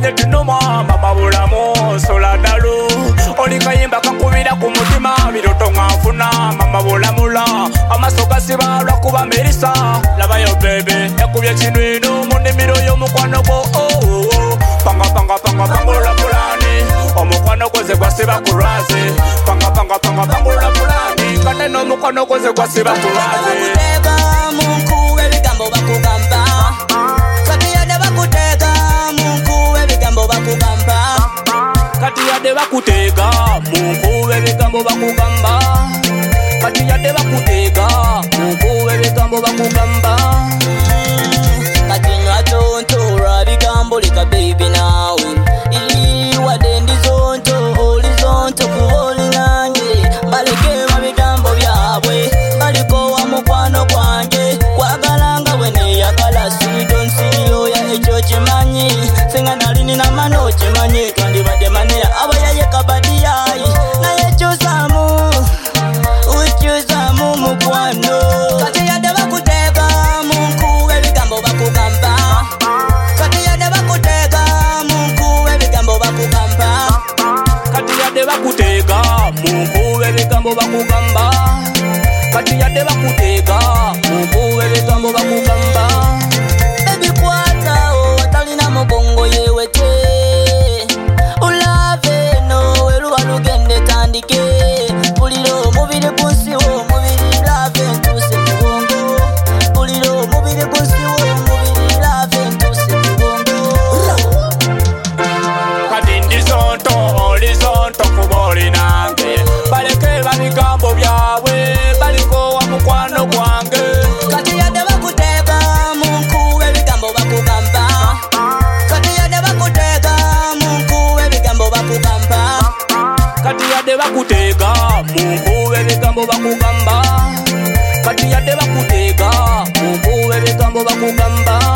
tetunuma mama bulamu sola dalu oli kayimba kakubira ku mutima biroto nkanfuna mama bulamula amaso gasiba lwakuba merisa labayo bebe yakubye kinwino mu nnimiro y'omukwano gwo pangula pulani omukwano gwoze gwasiba ku lwazi pangula pulani kane n'omukwano gwoze gwasiba ku lwazi munkuwe ebigambo bakugamba kati yadde bakuteega munkuwe ebigambo bakugamba kati yadde bakuteega munkuwe ebigambo bakugamba kati yadde bakuteega munkuwe ebigambo bakugamba kati nwatonto olwa bigambo leka baby naawe wadde ndizonto olizonto kuba olinange baleke babigambo byabwe balikowa mukwano gwange kwagala nga bwe neyagala sidonsirioya ekyo kimanyi senga nali nina mano kimanyi twandibadde manera abayaye kabadiyayi naye kyusamu ukyusamu mukwano kati yadde bakuteeka munkuwe ebigambo bakugamba kati yadde bakuteeka munkuwe ebigambo bakugamba kati yadde bakuteega munkuwe ebigambo bakugamba kati yadde bakuteega munkuwe ebigambo bakugamba ebikwata watalina mugongo yewete ulave no weruba lugende tandike puliro omubiri kunsiwo omubiri lave ntuse mugongo puliro omubiri kunsiwo omubiri lave ntuse mugongo kati ndizonto olizonto kuba olinange baleke babigambo byabwe balikowa mukwano gwange kati yadde bakuteeka munkuwe ebigambo bakugamba kati yadde bakuteeka munkuwe ebigambo bakugamba kati yadde bakuteega munkuwe ebigambo bakugamba kati yadde bakuteega munkuwe ebigambo bakugamba